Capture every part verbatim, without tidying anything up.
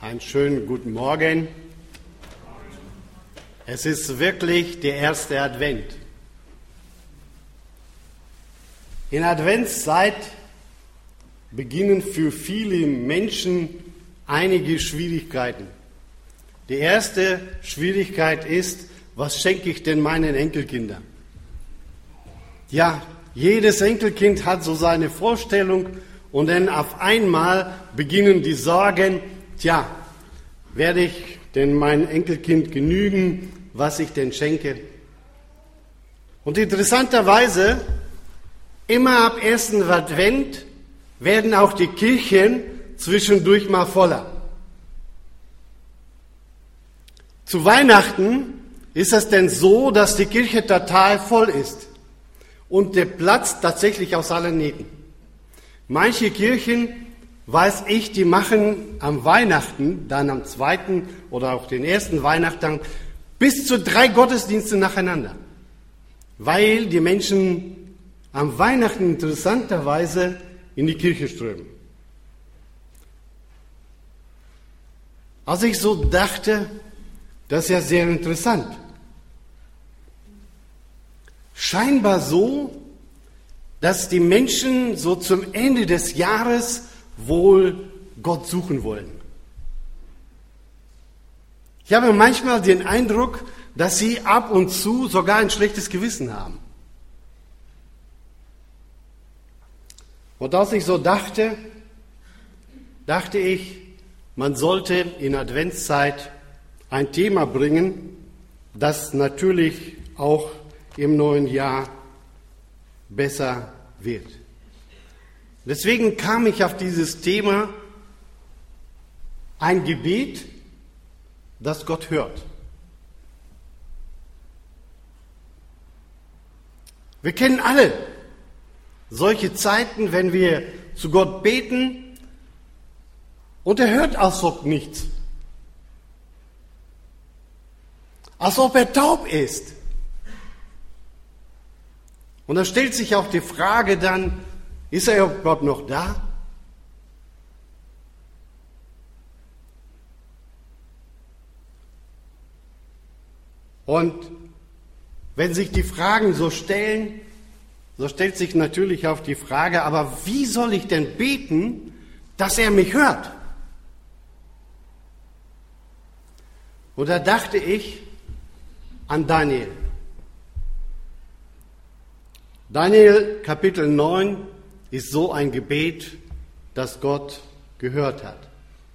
Einen schönen guten Morgen. Es ist wirklich der erste Advent. In Adventszeit beginnen für viele Menschen einige Schwierigkeiten. Die erste Schwierigkeit ist, was schenke ich denn meinen Enkelkindern? Ja, jedes Enkelkind hat so seine Vorstellung und dann auf einmal beginnen die Sorgen, tja, werde ich denn meinem Enkelkind genügen, was ich denn schenke? Und interessanterweise, immer ab ersten Advent werden auch die Kirchen zwischendurch mal voller. Zu Weihnachten ist es denn so, dass die Kirche total voll ist und der Platz tatsächlich aus allen Nähten. Manche Kirchen, weiß ich, die machen am Weihnachten, dann am zweiten oder auch den ersten Weihnachten, bis zu drei Gottesdienste nacheinander, weil die Menschen am Weihnachten interessanterweise in die Kirche strömen. Als ich so dachte, das ist ja sehr interessant. Scheinbar so, dass die Menschen so zum Ende des Jahres wohl Gott suchen wollen. Ich habe manchmal den Eindruck, dass sie ab und zu sogar ein schlechtes Gewissen haben. Und als ich so dachte, dachte ich, man sollte in Adventszeit ein Thema bringen, das natürlich auch im neuen Jahr besser wird. Deswegen kam ich auf dieses Thema, ein Gebet, das Gott hört. Wir kennen alle solche Zeiten, wenn wir zu Gott beten und er hört als ob nichts. Als ob er taub ist. Und da stellt sich auch die Frage dann, ist er überhaupt noch da? Und wenn sich die Fragen so stellen, so stellt sich natürlich auch die Frage, aber wie soll ich denn beten, dass er mich hört? Und da dachte ich an Daniel. Daniel Kapitel neun ist so ein Gebet, das Gott gehört hat.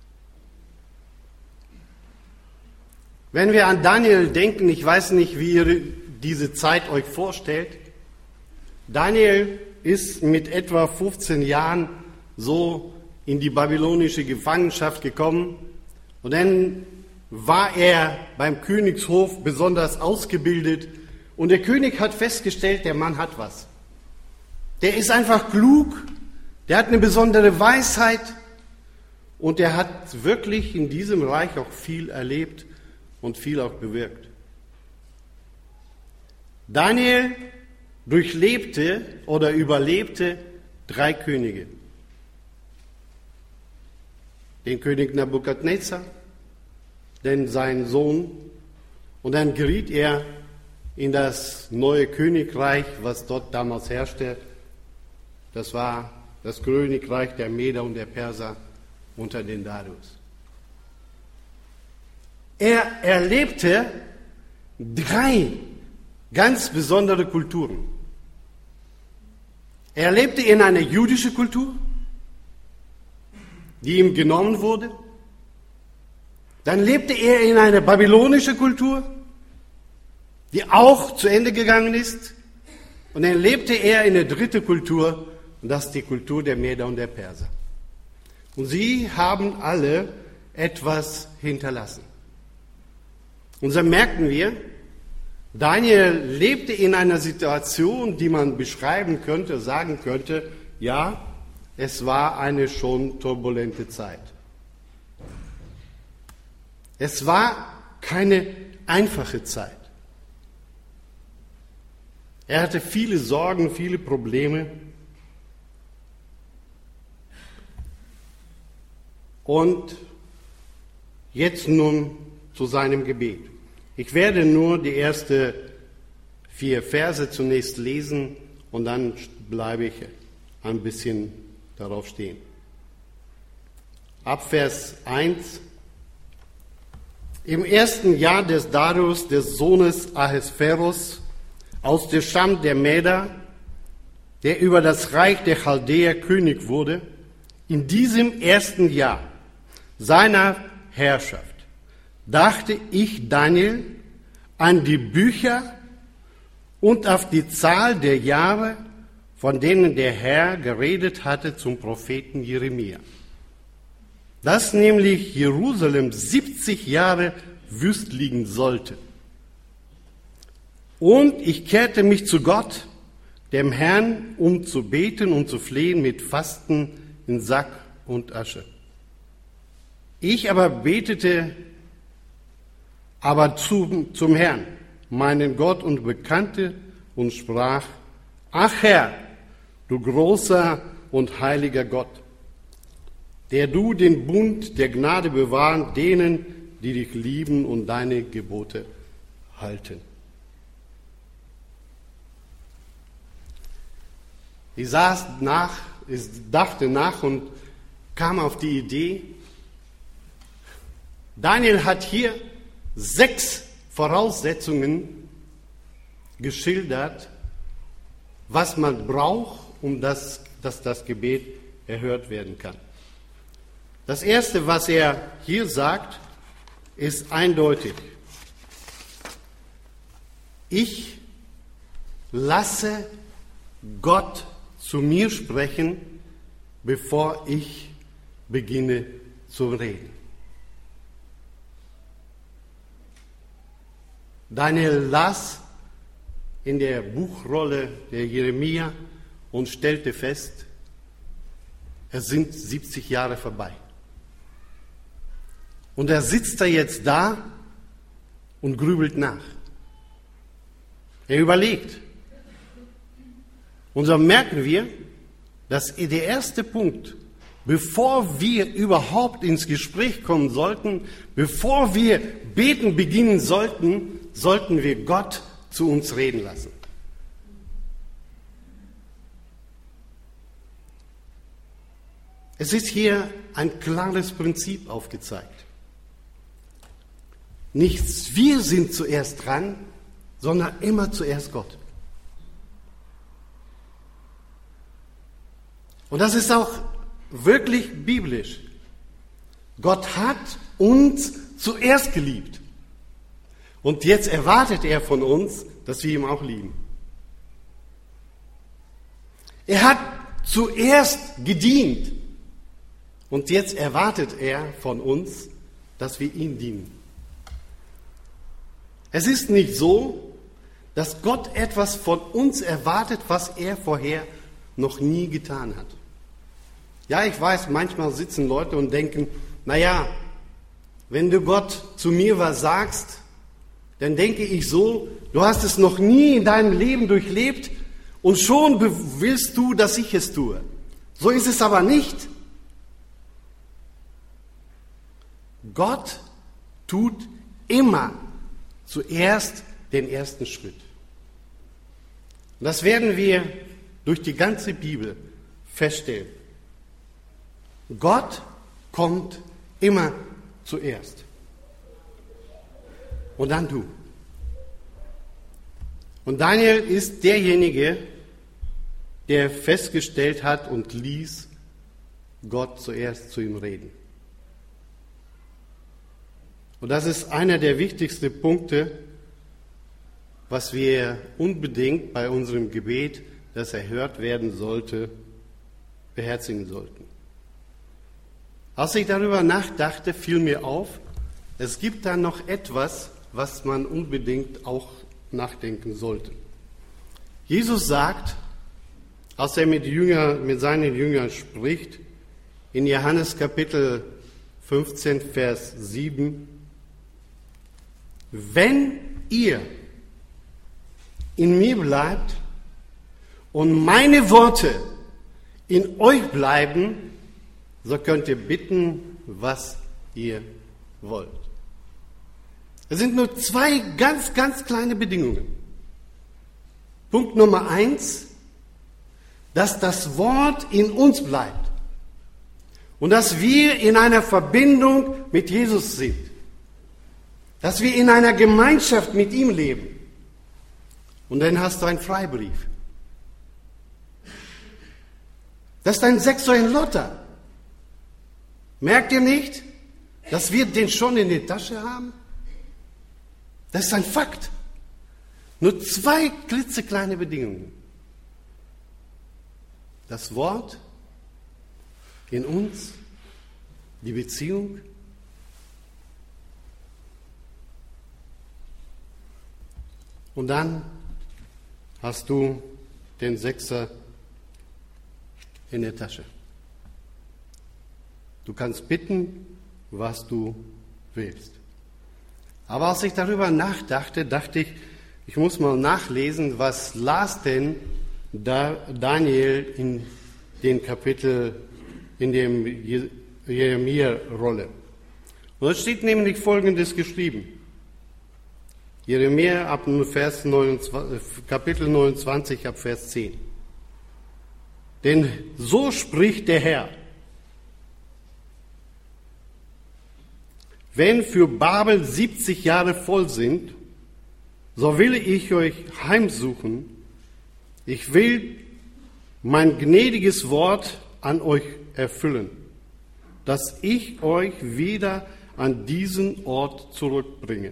Wenn wir an Daniel denken, ich weiß nicht, wie ihr diese Zeit euch vorstellt, Daniel ist mit etwa fünfzehn Jahren so in die babylonische Gefangenschaft gekommen und dann war er beim Königshof besonders ausgebildet und der König hat festgestellt, der Mann hat was. Der ist einfach klug, der hat eine besondere Weisheit und der hat wirklich in diesem Reich auch viel erlebt und viel auch bewirkt. Daniel durchlebte oder überlebte drei Könige. Den König Nabukadnezar, dann seinen Sohn und dann geriet er in das neue Königreich, was dort damals herrschte. Das war das Königreich der Meder und der Perser unter den Darius. Er erlebte drei ganz besondere Kulturen. Er lebte in einer jüdischen Kultur, die ihm genommen wurde. Dann lebte er in einer babylonischen Kultur, die auch zu Ende gegangen ist. Und dann lebte er in der dritten Kultur, und das ist die Kultur der Meder und der Perser. Und sie haben alle etwas hinterlassen. Und so merken wir, Daniel lebte in einer Situation, die man beschreiben könnte, sagen könnte, ja, es war eine schon turbulente Zeit. Es war keine einfache Zeit. Er hatte viele Sorgen, viele Probleme. Und Jetzt nun zu seinem Gebet. Ich werde nur die ersten vier Verse zunächst lesen und dann bleibe ich ein bisschen darauf stehen. Ab Vers eins. Im ersten Jahr des Darius, des Sohnes Ahasveros, aus der Stamm der Meder, der über das Reich der Chaldäer König wurde, in diesem ersten Jahr seiner Herrschaft, dachte ich, Daniel, an die Bücher und auf die Zahl der Jahre, von denen der Herr geredet hatte zum Propheten Jeremia. Dass nämlich Jerusalem siebzig Jahre wüst liegen sollte. Und ich kehrte mich zu Gott, dem Herrn, um zu beten und zu flehen mit Fasten in Sack und Asche. Ich aber betete aber zum, zum Herrn, meinen Gott, und bekannte und sprach, ach Herr, du großer und heiliger Gott, der du den Bund der Gnade bewahren denen, die dich lieben und deine Gebote halten. Ich saß nach, ich dachte nach und kam auf die Idee, Daniel hat hier sechs Voraussetzungen geschildert, was man braucht, um das, dass das Gebet erhört werden kann. Das Erste, was er hier sagt, ist eindeutig. Ich lasse Gott zu mir sprechen, bevor ich beginne zu reden. Daniel las in der Buchrolle der Jeremia und stellte fest, es sind siebzig Jahre vorbei. Und er sitzt da jetzt da und grübelt nach. Er überlegt. Und so merken wir, dass der erste Punkt, bevor wir überhaupt ins Gespräch kommen sollten, bevor wir beten beginnen sollten, sollten wir Gott zu uns reden lassen. Es ist hier ein klares Prinzip aufgezeigt. Nicht wir sind zuerst dran, sondern immer zuerst Gott. Und das ist auch wirklich biblisch. Gott hat uns zuerst geliebt. Und jetzt erwartet er von uns, dass wir ihn auch lieben. Er hat zuerst gedient. Und jetzt erwartet er von uns, dass wir ihm dienen. Es ist nicht so, dass Gott etwas von uns erwartet, was er vorher noch nie getan hat. Ja, ich weiß, manchmal sitzen Leute und denken, naja, wenn du Gott zu mir was sagst, dann denke ich so, du hast es noch nie in deinem Leben durchlebt und schon willst du, dass ich es tue. So ist es aber nicht. Gott tut immer zuerst den ersten Schritt. Und das werden wir durch die ganze Bibel feststellen. Gott kommt immer zuerst. Und dann du. Und Daniel ist derjenige, der festgestellt hat und ließ Gott zuerst zu ihm reden. Und das ist einer der wichtigsten Punkte, was wir unbedingt bei unserem Gebet, das erhört werden sollte, beherzigen sollten. Als ich darüber nachdachte, fiel mir auf, es gibt da noch etwas, was man unbedingt auch nachdenken sollte. Jesus sagt, als er mit, Jünger, mit seinen Jüngern spricht, in Johannes Kapitel fünfzehn, Vers sieben, wenn ihr in mir bleibt und meine Worte in euch bleiben, so könnt ihr bitten, was ihr wollt. Es sind nur zwei ganz, ganz kleine Bedingungen. Punkt Nummer eins, dass das Wort in uns bleibt und dass wir in einer Verbindung mit Jesus sind, dass wir in einer Gemeinschaft mit ihm leben. Und dann hast du einen Freibrief. Das ist ein Sechser in Lotter. Merkt ihr nicht, dass wir den schon in der Tasche haben? Das ist ein Fakt. Nur zwei klitzekleine Bedingungen. Das Wort in uns, die Beziehung. Und dann hast du den Sechser in der Tasche. Du kannst bitten, was du willst. Aber als ich darüber nachdachte, dachte ich, ich muss mal nachlesen, was las denn da Daniel in den Kapitel, in dem Jeremia-Rolle. Und da steht nämlich Folgendes geschrieben. Jeremia ab Vers neunundzwanzig, Kapitel neunundzwanzig ab Vers zehn. Denn so spricht der Herr: Wenn für Babel siebzig Jahre voll sind, so will ich euch heimsuchen. Ich will mein gnädiges Wort an euch erfüllen, dass ich euch wieder an diesen Ort zurückbringe.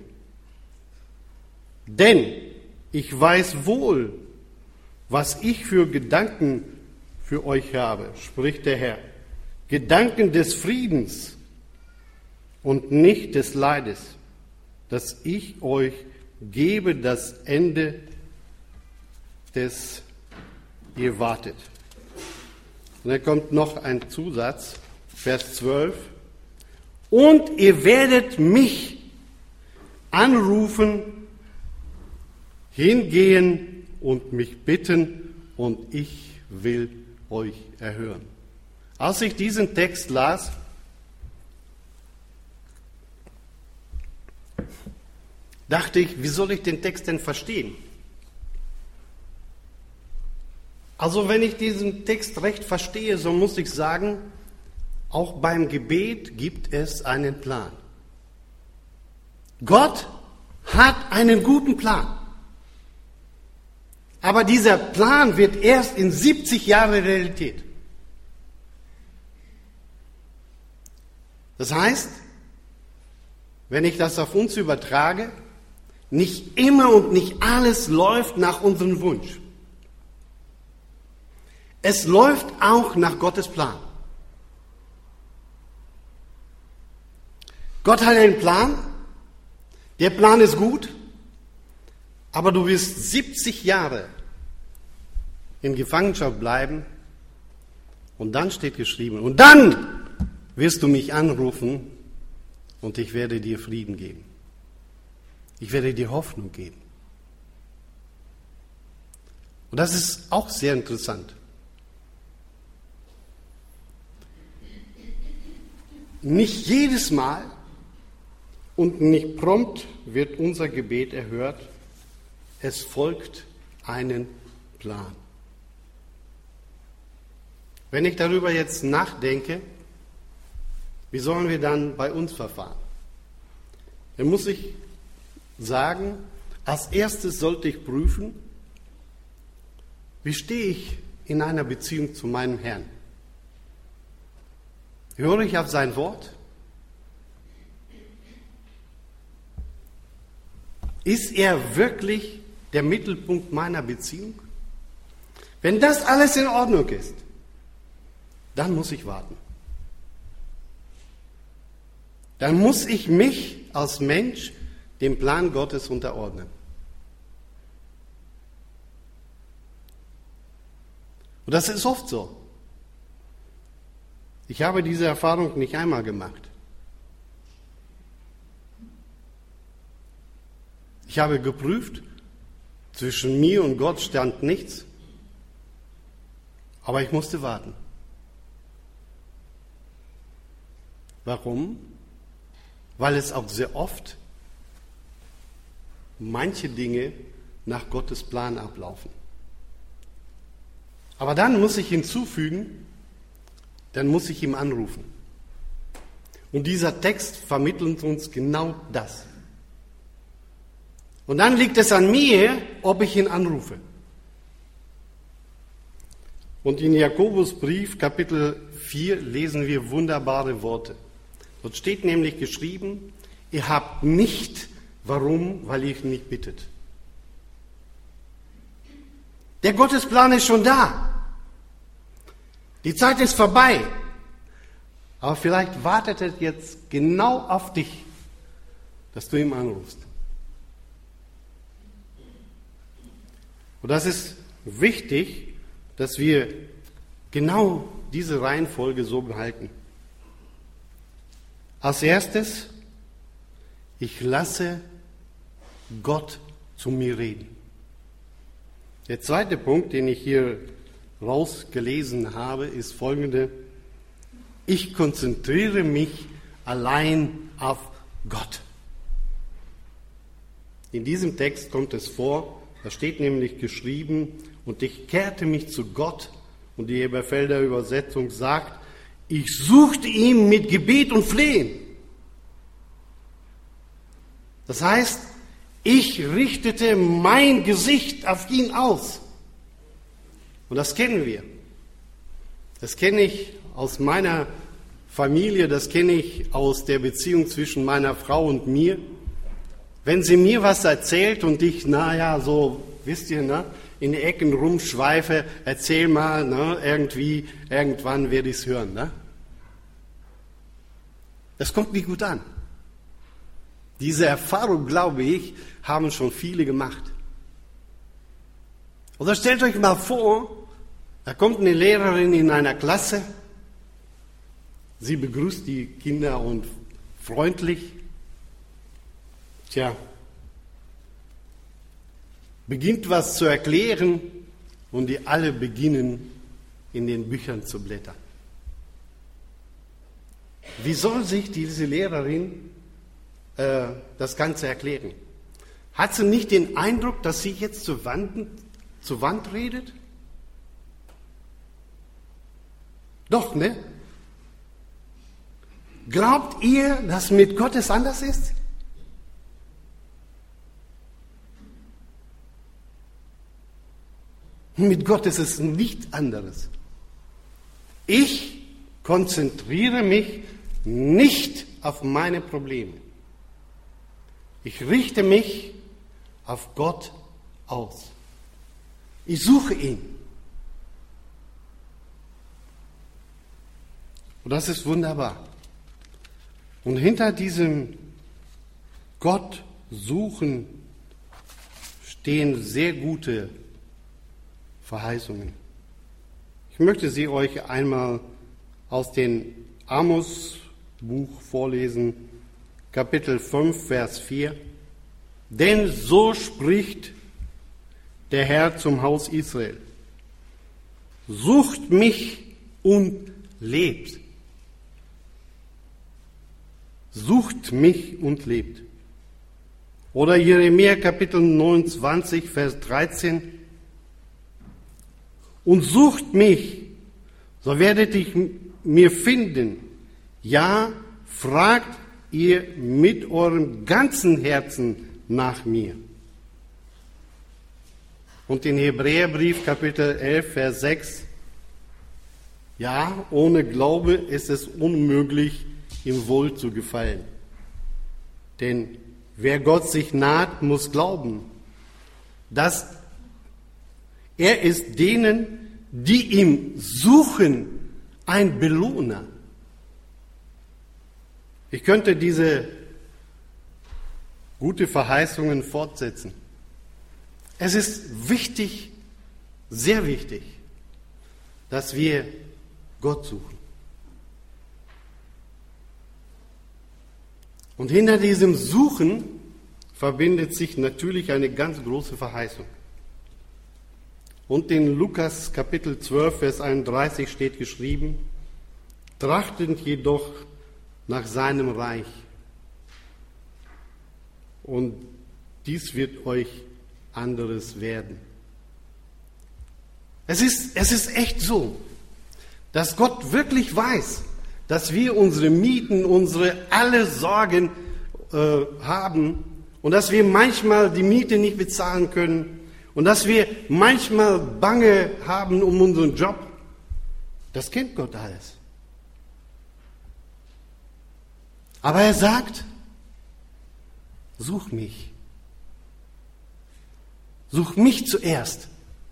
Denn ich weiß wohl, was ich für Gedanken für euch habe, spricht der Herr. Gedanken des Friedens und nicht des Leides, dass ich euch gebe das Ende, das ihr wartet. Und dann kommt noch ein Zusatz, Vers zwölf. Und ihr werdet mich anrufen, hingehen und mich bitten, und ich will euch erhören. Als ich diesen Text las, dachte ich, wie soll ich den Text denn verstehen? Also wenn ich diesen Text recht verstehe, so muss ich sagen, auch beim Gebet gibt es einen Plan. Gott hat einen guten Plan. Aber dieser Plan wird erst in siebzig Jahren Realität. Das heißt, wenn ich das auf uns übertrage, nicht immer und nicht alles läuft nach unserem Wunsch. Es läuft auch nach Gottes Plan. Gott hat einen Plan, der Plan ist gut, aber du wirst siebzig Jahre in Gefangenschaft bleiben und dann steht geschrieben, und dann wirst du mich anrufen und ich werde dir Frieden geben. Ich werde dir Hoffnung geben. Und das ist auch sehr interessant. Nicht jedes Mal und nicht prompt wird unser Gebet erhört. Es folgt einen Plan. Wenn ich darüber jetzt nachdenke, wie sollen wir dann bei uns verfahren? Dann muss ich sagen, als erstes sollte ich prüfen, wie stehe ich in einer Beziehung zu meinem Herrn? Höre ich auf sein Wort? Ist er wirklich der Mittelpunkt meiner Beziehung? Wenn das alles in Ordnung ist, dann muss ich warten. Dann muss ich mich als Mensch dem Plan Gottes unterordnen. Und das ist oft so. Ich habe diese Erfahrung nicht einmal gemacht. Ich habe geprüft, zwischen mir und Gott stand nichts, aber ich musste warten. Warum? weil es auch sehr oft manche Dinge nach Gottes Plan ablaufen. Aber dann muss ich hinzufügen, dann muss ich ihm anrufen. Und dieser Text vermittelt uns genau das. Und dann liegt es an mir, ob ich ihn anrufe. Und in Jakobusbrief, Kapitel vier, lesen wir wunderbare Worte. Dort steht nämlich geschrieben, ihr habt nicht, warum, weil ihr nicht bittet. Der Gottesplan ist schon da. Die Zeit ist vorbei. Aber vielleicht wartet er jetzt genau auf dich, dass du ihm anrufst. Und das ist wichtig, dass wir genau diese Reihenfolge so behalten. Als erstes, ich lasse Gott zu mir reden. Der zweite Punkt, den ich hier rausgelesen habe, ist folgende. Ich konzentriere mich allein auf Gott. In diesem Text kommt es vor, da steht nämlich geschrieben, und ich kehrte mich zu Gott, und die Elberfelder Übersetzung sagt, ich suchte ihn mit Gebet und Flehen. Das heißt, ich richtete mein Gesicht auf ihn aus. Und das kennen wir. Das kenne ich aus meiner Familie, das kenne ich aus der Beziehung zwischen meiner Frau und mir. Wenn sie mir was erzählt und ich, naja, so, wisst ihr, ne, in die Ecken rumschweife, erzähl mal, ne, irgendwie, irgendwann werde ich es hören. Ne? Das kommt nicht gut an. Diese Erfahrung, glaube ich, haben schon viele gemacht. Oder stellt euch mal vor, da kommt eine Lehrerin in einer Klasse, sie begrüßt die Kinder und freundlich, tja, beginnt was zu erklären und die alle beginnen, in den Büchern zu blättern. Wie soll sich diese Lehrerin äh, das Ganze erklären? Hat sie nicht den Eindruck, dass sie jetzt zur Wand, zur Wand redet? Doch, ne? Glaubt ihr, dass mit Gott es anders ist? Mit Gott ist es nicht anderes. Ich konzentriere mich nicht auf meine Probleme. Ich richte mich auf Gott aus. Ich suche ihn. Und das ist wunderbar. Und hinter diesem Gott suchen stehen sehr gute Verheißungen. Ich möchte sie euch einmal aus dem Amos-Buch vorlesen, Kapitel fünf, Vers vier. Denn so spricht der Herr zum Haus Israel. Sucht mich und lebt. Sucht mich und lebt. Oder Jeremia Kapitel neunundzwanzig, Vers dreizehn. Und sucht mich, so werdet ihr mir finden. Ja, fragt ihr mit eurem ganzen Herzen nach mir. Und in Hebräerbrief Kapitel elf, Vers sechs. Ja, ohne Glaube ist es unmöglich, ihm wohl zu gefallen. Denn wer Gott sich naht, muss glauben, dass er ist denen, die ihn suchen, ein Belohner. Ich könnte diese gute Verheißungen fortsetzen. Es ist wichtig, sehr wichtig, dass wir Gott suchen. Und hinter diesem Suchen verbindet sich natürlich eine ganz große Verheißung. Und in Lukas Kapitel zwölf, Vers einunddreißig steht geschrieben, trachtend jedoch nach seinem Reich und dies wird euch anderes werden. Es ist, es ist echt so, dass Gott wirklich weiß, dass wir unsere Mieten, unsere alle Sorgen äh, haben und dass wir manchmal die Miete nicht bezahlen können und dass wir manchmal Bange haben um unseren Job. Das kennt Gott alles. Aber er sagt, such mich. Such mich zuerst.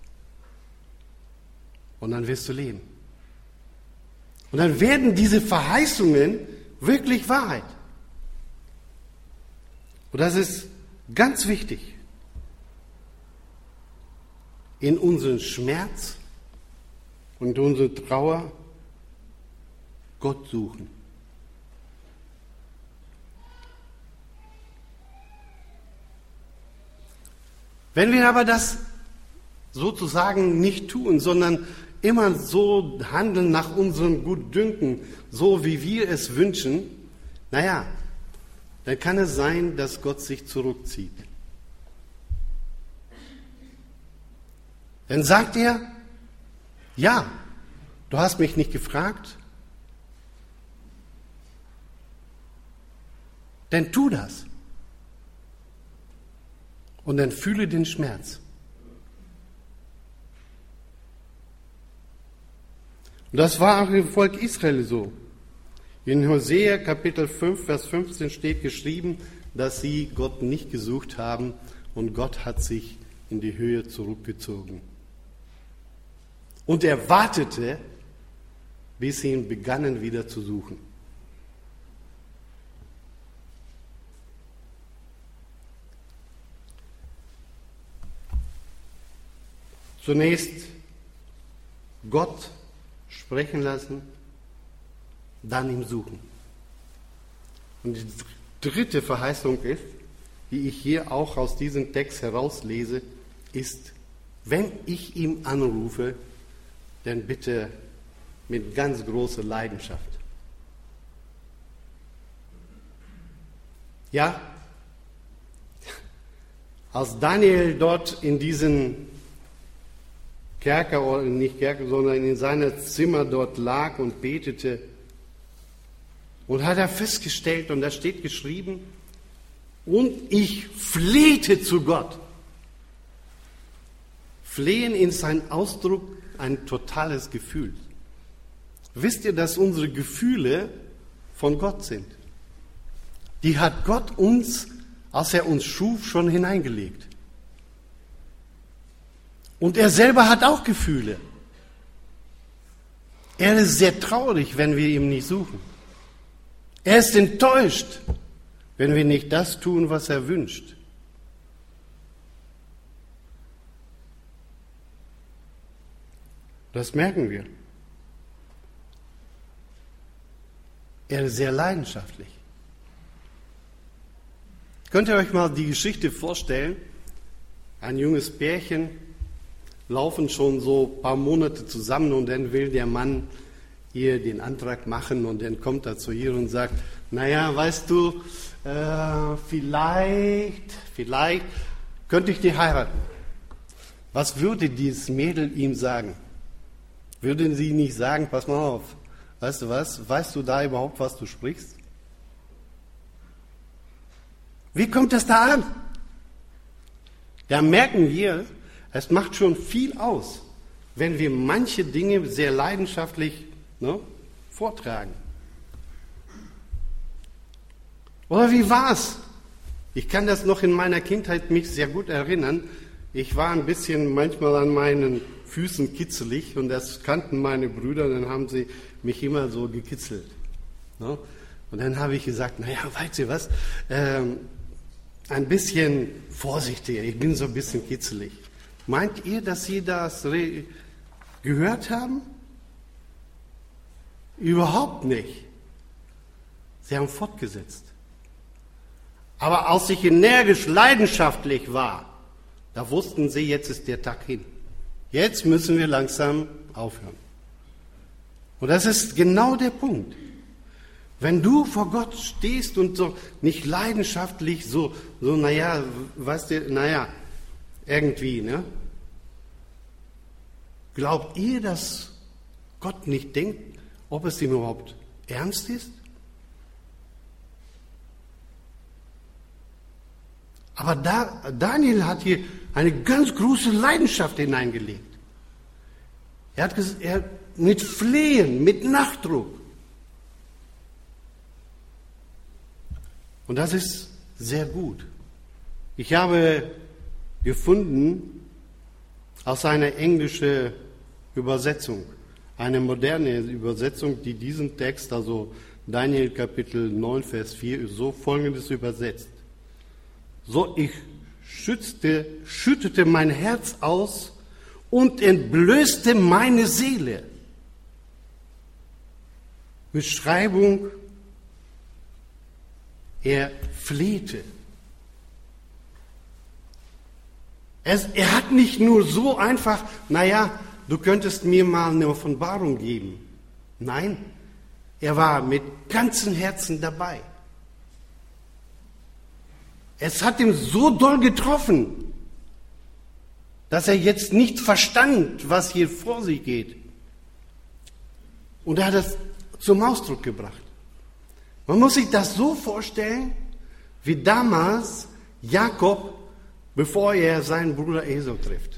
Und dann wirst du leben. Und dann werden diese Verheißungen wirklich Wahrheit. Und das ist ganz wichtig. In unseren Schmerz und unsere Trauer Gott suchen. Wenn wir aber das sozusagen nicht tun, sondern immer so handeln nach unserem Gutdünken, so wie wir es wünschen, naja, dann kann es sein, dass Gott sich zurückzieht. Dann sagt er, ja, du hast mich nicht gefragt, dann tu das. Und dann fühle den Schmerz. Und das war auch im Volk Israel so. In Hosea Kapitel fünf, Vers fünfzehn steht geschrieben, dass sie Gott nicht gesucht haben und Gott hat sich in die Höhe zurückgezogen. Und er wartete, bis sie ihn begannen wieder zu suchen. Zunächst Gott sprechen lassen, dann ihm suchen. Und die dritte Verheißung ist, die ich hier auch aus diesem Text herauslese, ist, wenn ich ihm anrufe, dann bitte mit ganz großer Leidenschaft. Ja, als Daniel dort in diesen Kerker, oder nicht Kerker, sondern in seinem Zimmer dort lag und betete. Und hat er festgestellt, und da steht geschrieben, und ich flehte zu Gott. Flehen ist ein Ausdruck, ein totales Gefühl. Wisst ihr, dass unsere Gefühle von Gott sind? Die hat Gott uns, als er uns schuf, schon hineingelegt. Und er selber hat auch Gefühle. Er ist sehr traurig, wenn wir ihn nicht suchen. Er ist enttäuscht, wenn wir nicht das tun, was er wünscht. Das merken wir. Er ist sehr leidenschaftlich. Könnt ihr euch mal die Geschichte vorstellen? Ein junges Pärchen laufen schon so ein paar Monate zusammen und dann will der Mann ihr den Antrag machen und dann kommt er zu ihr und sagt, naja, weißt du, äh, vielleicht, vielleicht könnte ich dich heiraten. Was würde dieses Mädel ihm sagen? Würde sie nicht sagen, pass mal auf, weißt du was, weißt du da überhaupt, was du sprichst? Wie kommt das da an? Da merken wir, es macht schon viel aus, wenn wir manche Dinge sehr leidenschaftlich ne, vortragen. Oder wie war's? Ich kann das noch in meiner Kindheit mich sehr gut erinnern. Ich war ein bisschen manchmal an meinen Füßen kitzelig und das kannten meine Brüder, dann haben sie mich immer so gekitzelt. Ne? Und dann habe ich gesagt, naja, weißt du was, ähm, ein bisschen vorsichtiger, ich bin so ein bisschen kitzelig. Meint ihr, dass Sie das re- gehört haben? Überhaupt nicht. Sie haben fortgesetzt. Aber als ich energisch, leidenschaftlich war, da wussten sie, jetzt ist der Tag hin. Jetzt müssen wir langsam aufhören. Und das ist genau der Punkt. Wenn du vor Gott stehst und so nicht leidenschaftlich so, so naja, weißt du, naja, irgendwie, ne? Glaubt ihr, dass Gott nicht denkt, ob es ihm überhaupt ernst ist? Aber da, Daniel hat hier eine ganz große Leidenschaft hineingelegt. Er hat gesagt, er, mit Flehen, mit Nachdruck. Und das ist sehr gut. Ich habe gefunden aus einer englischen Übersetzung, eine moderne Übersetzung, die diesen Text, also Daniel Kapitel neun, Vers vier, so Folgendes übersetzt. So ich schützte, schüttete mein Herz aus und entblößte meine Seele. Beschreibung, er flehte. Er, er hat nicht nur so einfach, naja, du könntest mir mal eine Offenbarung geben. Nein, er war mit ganzem Herzen dabei. Es hat ihn so doll getroffen, dass er jetzt nicht verstand, was hier vor sich geht. Und er hat es zum Ausdruck gebracht. Man muss sich das so vorstellen, wie damals Jakob, bevor er seinen Bruder Esau trifft.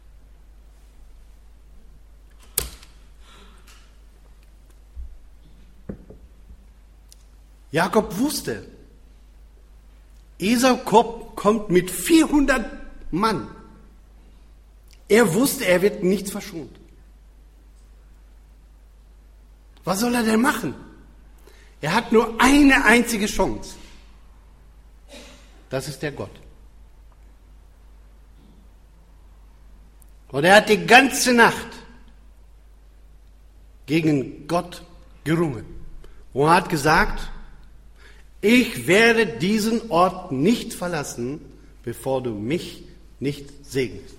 Jakob wusste, Esau kommt mit vierhundert Mann. Er wusste, er wird nichts verschont. Was soll er denn machen? Er hat nur eine einzige Chance. Das ist der Gott. Und er hat die ganze Nacht gegen Gott gerungen. Und er hat gesagt, ich werde diesen Ort nicht verlassen, bevor du mich nicht segnest.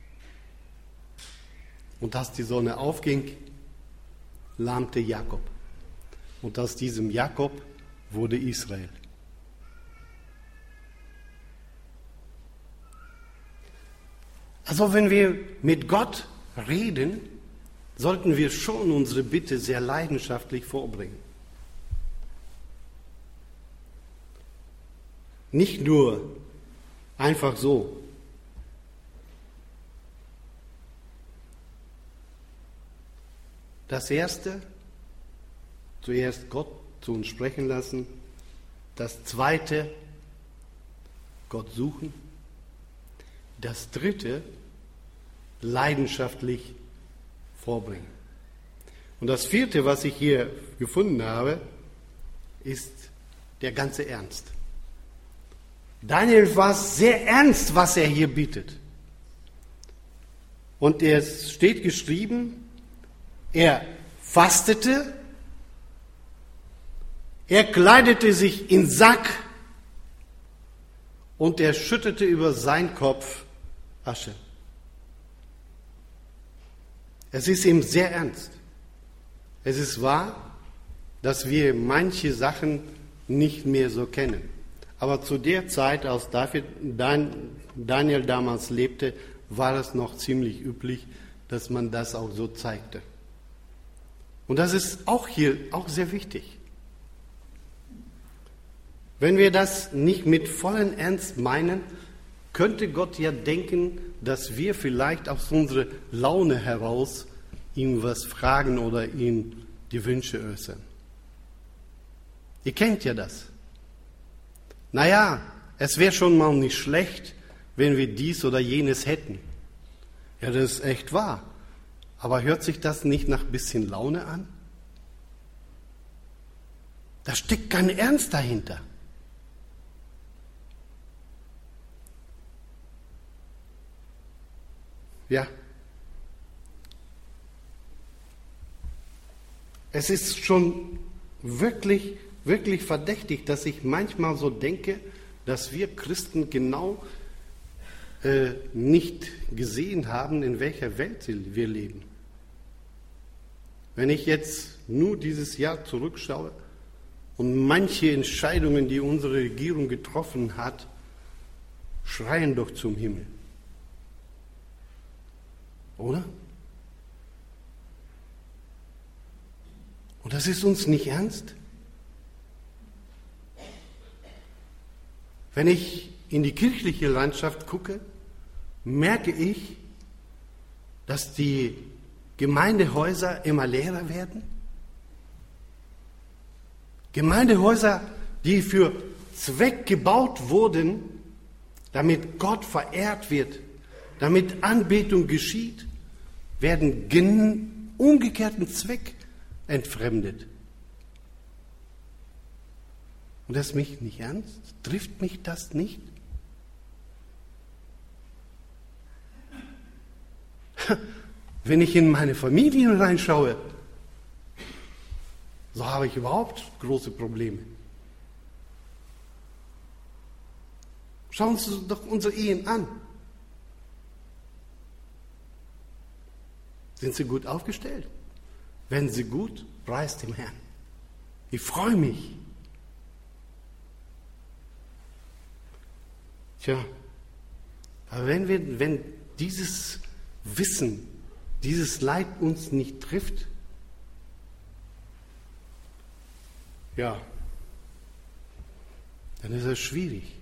Und als die Sonne aufging, lahmte Jakob. Und aus diesem Jakob wurde Israel. Also wenn wir mit Gott reden, sollten wir schon unsere Bitte sehr leidenschaftlich vorbringen. Nicht nur einfach so. Das Erste, zuerst Gott zu uns sprechen lassen. Das Zweite, Gott suchen. Das Dritte, leidenschaftlich vorbringen. Und das Vierte, was ich hier gefunden habe, ist der ganze Ernst. Daniel war sehr ernst, was er hier bittet. Und es steht geschrieben, er fastete, er kleidete sich in Sack und er schüttete über seinen Kopf Asche. Es ist ihm sehr ernst. Es ist wahr, dass wir manche Sachen nicht mehr so kennen. Aber zu der Zeit, als Daniel damals lebte, war es noch ziemlich üblich, dass man das auch so zeigte. Und das ist auch hier auch sehr wichtig. Wenn wir das nicht mit vollem Ernst meinen, könnte Gott ja denken, dass wir vielleicht aus unserer Laune heraus ihm was fragen oder ihm die Wünsche äußern. Ihr kennt ja das. Naja, es wäre schon mal nicht schlecht, wenn wir dies oder jenes hätten. Ja, das ist echt wahr. Aber hört sich das nicht nach ein bisschen Laune an? Da steckt kein Ernst dahinter. Ja. Es ist schon wirklich, wirklich verdächtig, dass ich manchmal so denke, dass wir Christen genau äh, nicht gesehen haben, in welcher Welt wir leben. Wenn ich jetzt nur dieses Jahr zurückschaue Und manche Entscheidungen, die unsere Regierung getroffen hat, schreien doch zum Himmel. Oder? Und das ist uns nicht ernst? Wenn ich in die kirchliche Landschaft gucke, merke ich, dass die Gemeindehäuser immer leerer werden. Gemeindehäuser, die für Zweck gebaut wurden, damit Gott verehrt wird, damit Anbetung geschieht, werden gen umgekehrten Zweck entfremdet. Und das ist mich nicht ernst? Trifft mich das nicht? Wenn ich in meine Familien reinschaue, so habe ich überhaupt große Probleme. Schauen Sie doch unsere Ehen an. Sind sie gut aufgestellt? Wenn sie gut, preist dem Herrn. Ich freue mich. Tja, aber wenn wir, wenn dieses Wissen, dieses Leid uns nicht trifft, ja, dann ist es schwierig.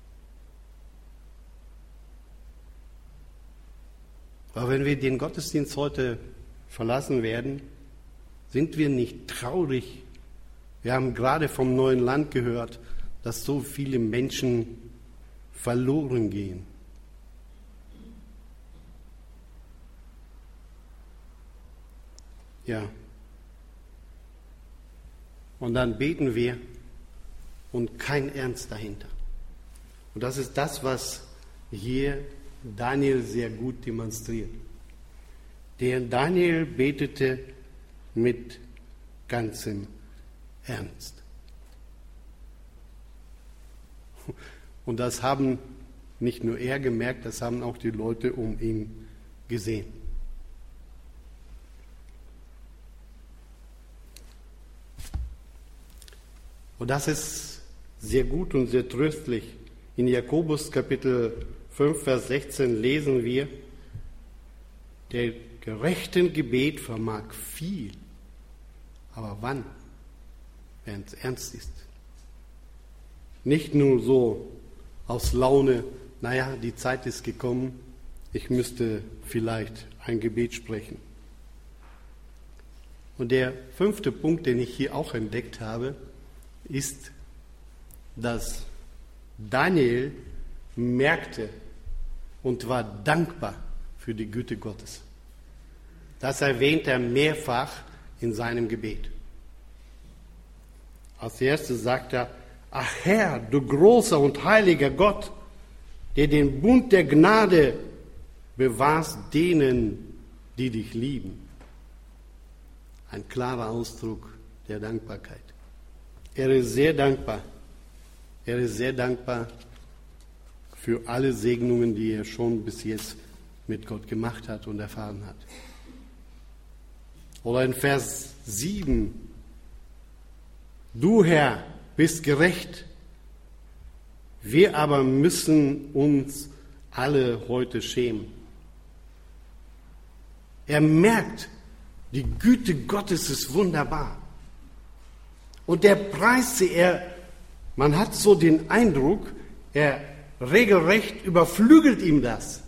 Aber wenn wir den Gottesdienst heute verlassen werden, sind wir nicht traurig. Wir haben gerade vom neuen Land gehört, dass so viele Menschen verloren gehen. Ja. Und dann beten wir und kein Ernst dahinter. Und das ist das, was hier Daniel sehr gut demonstriert. Der Daniel betete mit ganzem Ernst. Und das haben nicht nur er gemerkt, das haben auch die Leute um ihn gesehen. Und das ist sehr gut und sehr tröstlich. In Jakobus Kapitel fünf, Vers sechzehn lesen wir, der gerechten Gebet vermag viel, aber wann? Wenn es ernst ist. Nicht nur so aus Laune, naja, die Zeit ist gekommen, ich müsste vielleicht ein Gebet sprechen. Und der fünfte Punkt, den ich hier auch entdeckt habe, ist, dass Daniel merkte und war dankbar für die Güte Gottes. Das erwähnt er mehrfach in seinem Gebet. Als erstes sagt er, ach Herr, du großer und heiliger Gott, der den Bund der Gnade bewahrst denen, die dich lieben. Ein klarer Ausdruck der Dankbarkeit. Er ist sehr dankbar. Er ist sehr dankbar für alle Segnungen, die er schon bis jetzt mit Gott gemacht hat und erfahren hat. Oder in Vers sieben, du Herr bist gerecht, wir aber müssen uns alle heute schämen. Er merkt, die Güte Gottes ist wunderbar. Und der Preis, er, man hat so den Eindruck, er regelrecht überflügelt ihm das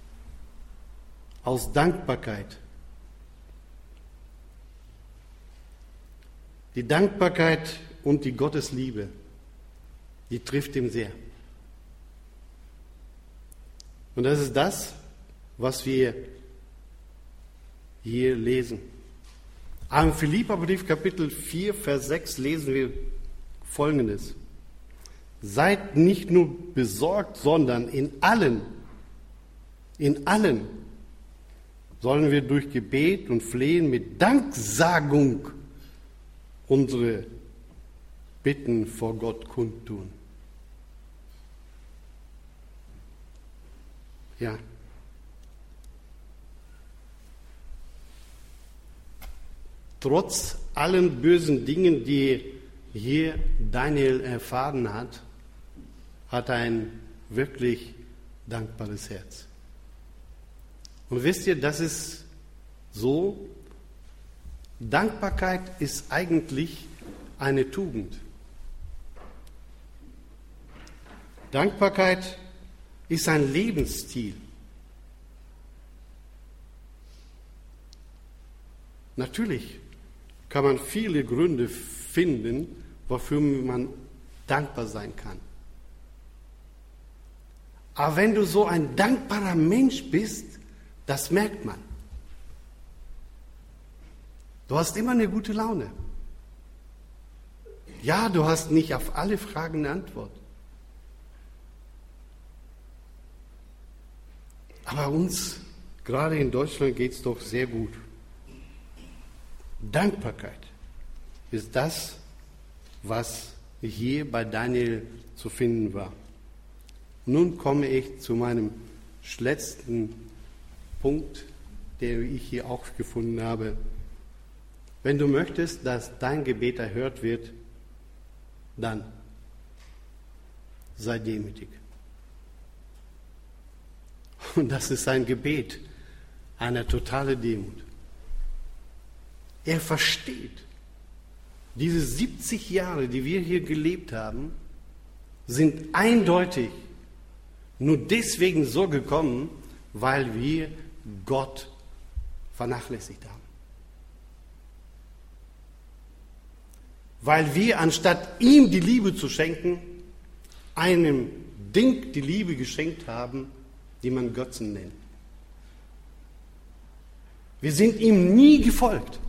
aus Dankbarkeit. Die Dankbarkeit und die Gottesliebe, die trifft ihn sehr. Und das ist das, was wir hier lesen. Am Philipperbrief Kapitel vier, Vers sechs lesen wir Folgendes. Seid nicht nur besorgt, sondern in allen, in allen sollen wir durch Gebet und Flehen mit Danksagung unsere Bitten vor Gott kundtun. Ja. Trotz allen bösen Dingen, die hier Daniel erfahren hat, hat ein wirklich dankbares Herz. Und wisst ihr, das ist so, Dankbarkeit ist eigentlich eine Tugend. Dankbarkeit ist ein Lebensstil. Natürlich kann man viele Gründe finden, wofür man dankbar sein kann. Aber wenn du so ein dankbarer Mensch bist, das merkt man. Du hast immer eine gute Laune. Ja, du hast nicht auf alle Fragen eine Antwort. Aber uns, gerade in Deutschland, geht es doch sehr gut. Dankbarkeit ist das, was hier bei Daniel zu finden war. Nun komme ich zu meinem letzten Punkt, den ich hier auch gefunden habe. Wenn du möchtest, dass dein Gebet erhört wird, dann sei demütig. Und das ist ein Gebet, eine totale Demut. Er versteht, diese siebzig Jahre, die wir hier gelebt haben, sind eindeutig nur deswegen so gekommen, weil wir Gott vernachlässigt haben. Weil wir, anstatt ihm die Liebe zu schenken, einem Ding die Liebe geschenkt haben, die man Götzen nennt. Wir sind ihm nie gefolgt.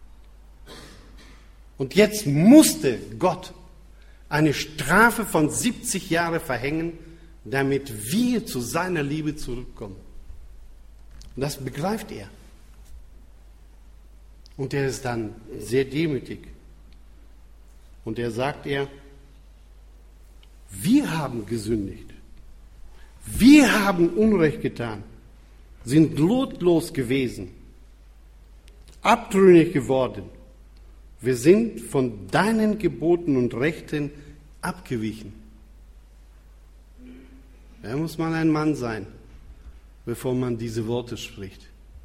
Und jetzt musste Gott eine Strafe von siebzig Jahren verhängen, damit wir zu seiner Liebe zurückkommen. Und das begreift er. Und er ist dann sehr demütig. Und er sagt er, wir haben gesündigt. Wir haben Unrecht getan, sind lotlos gewesen, abtrünnig geworden. Wir sind von deinen Geboten und Rechten abgewichen. Da muss man ein Mann sein, bevor man diese Worte spricht.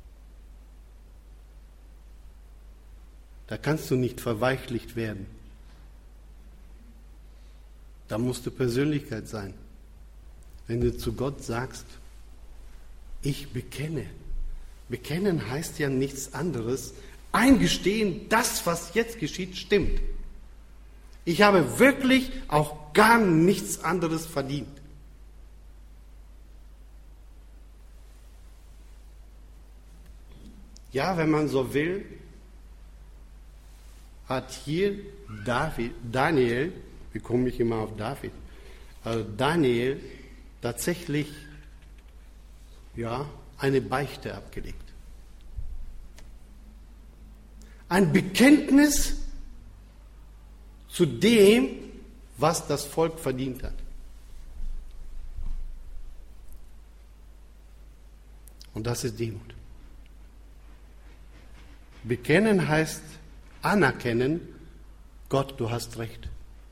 Da kannst du nicht verweichlicht werden. Da musst du Persönlichkeit sein. Wenn du zu Gott sagst, ich bekenne. Bekennen heißt ja nichts anderes. Eingestehen, das, was jetzt geschieht, stimmt. Ich habe wirklich auch gar nichts anderes verdient. Ja, wenn man so will, hat hier David, Daniel, wie komme ich immer auf David, also Daniel tatsächlich ja, eine Beichte abgelegt. Ein Bekenntnis zu dem, was das Volk verdient hat. Und das ist Demut. Bekennen heißt anerkennen, Gott, du hast recht.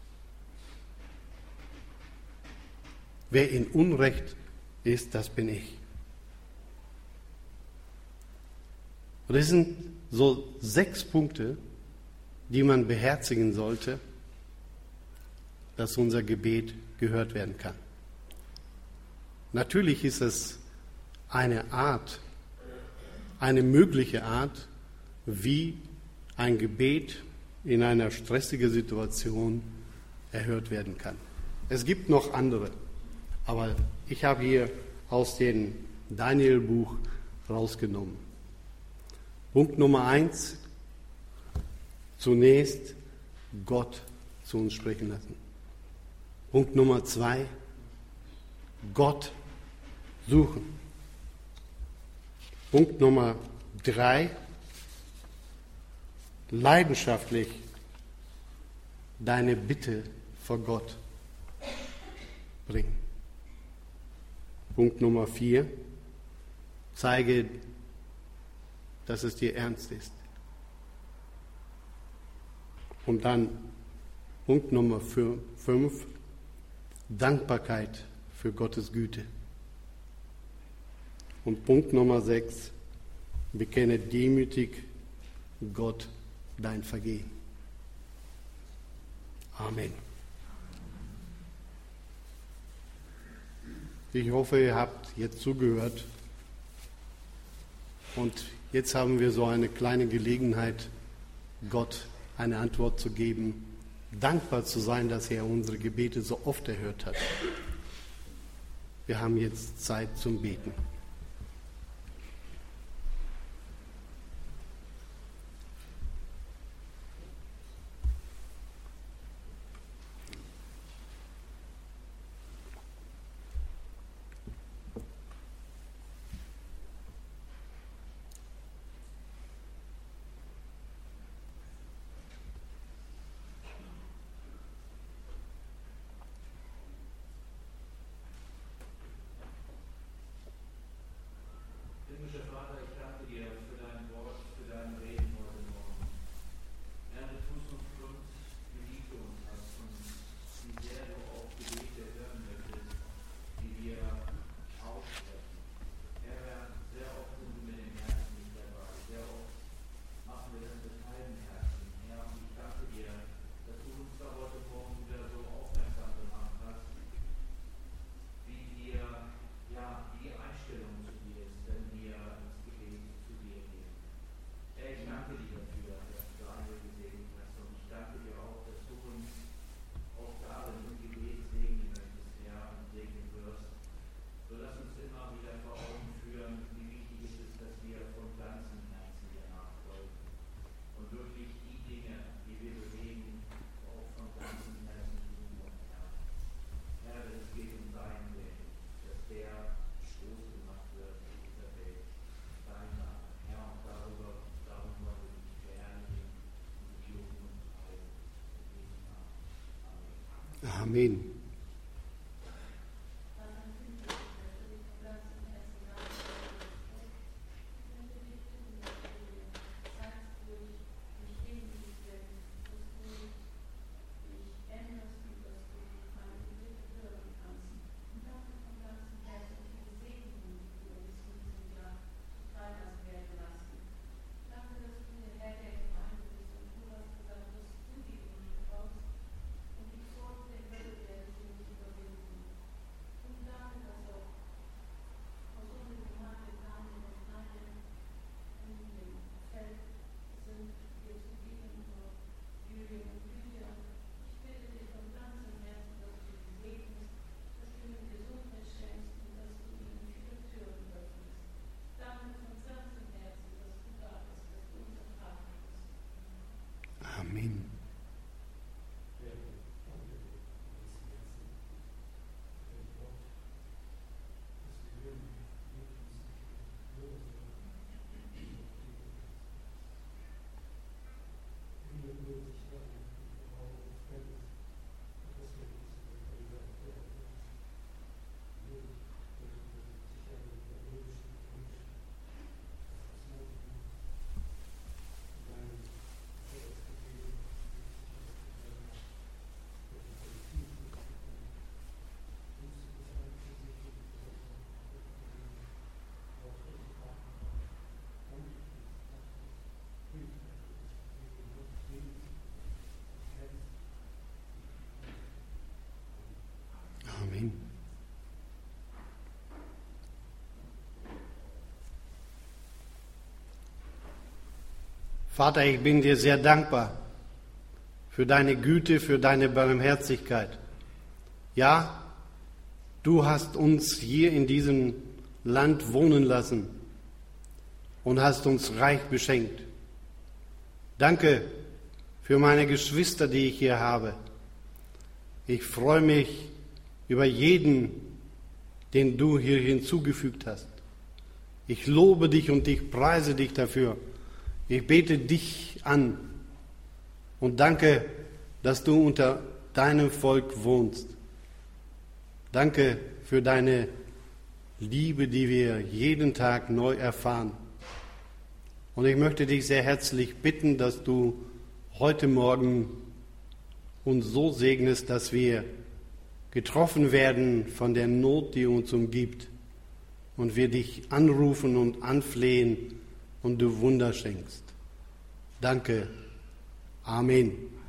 Wer in Unrecht ist, das bin ich. Und das sind so sechs Punkte, die man beherzigen sollte, dass unser Gebet gehört werden kann. Natürlich ist es eine Art, eine mögliche Art, wie ein Gebet in einer stressigen Situation erhört werden kann. Es gibt noch andere, aber ich habe hier aus dem Daniel-Buch rausgenommen. Punkt Nummer eins, zunächst Gott zu uns sprechen lassen. Punkt Nummer zwei, Gott suchen. Punkt Nummer drei, leidenschaftlich deine Bitte vor Gott bringen. Punkt Nummer vier, zeige, dass es dir ernst ist. Und dann Punkt Nummer fünf, Dankbarkeit für Gottes Güte. Und Punkt Nummer sechs, bekenne demütig Gott dein Vergehen. Amen. Ich hoffe, ihr habt jetzt zugehört. Und jetzt haben wir so eine kleine Gelegenheit, Gott eine Antwort zu geben, dankbar zu sein, dass er unsere Gebete so oft erhört hat. Wir haben jetzt Zeit zum Beten. Himmlischer Vater, ich danke dir für dein Wort, für dein Reden heute Morgen. Herr, du tust uns kund, wie lieb du uns hast und wie sehr du auch Gebete hören möchtest, die wir aussprechen. Herr, sehr oft sind wir mit dem Herzen nicht dabei, sehr oft machen wir das mit halbem Herzen. Herr, und ich danke dir, dass du uns da heute Morgen wieder so aufmerksam gemacht hast, wie wir, ja, die Einstellung zu dir ist, wenn wir ins Gebet zu dir gehen. Herr, ich danke dir dafür, dass du alle gesegnet hast, und ich danke dir auch, dass du uns auch darin im Gebet segnen möchtest, Herr, und segnen wirst. So lass uns immer wieder vor Augen führen, wie wichtig es ist, dass wir von ganzem Herzen dir nachfolgen und wirklich die Dinge, die wir bewegen, auch von ganzem Herzen tun wollen, Herr. Herr, es geht um deinen Willen, dass der groß gemacht wird in dieser Welt. Dein Name, Herr, und darüber, darum wollen wir dich verherrlichen und loben und preisen. In diesem Namen. Amen. Amen. Amen. Amen. Vater, ich bin dir sehr dankbar für deine Güte, für deine Barmherzigkeit. Ja, du hast uns hier in diesem Land wohnen lassen und hast uns reich beschenkt. Danke für meine Geschwister, die ich hier habe. Ich freue mich über jeden, den du hier hinzugefügt hast. Ich lobe dich und ich preise dich dafür. Ich bete dich an und danke, dass du unter deinem Volk wohnst. Danke für deine Liebe, die wir jeden Tag neu erfahren. Und ich möchte dich sehr herzlich bitten, dass du heute Morgen uns so segnest, dass wir getroffen werden von der Not, die uns umgibt, und wir dich anrufen und anflehen und du Wunder schenkst. Danke. Amen.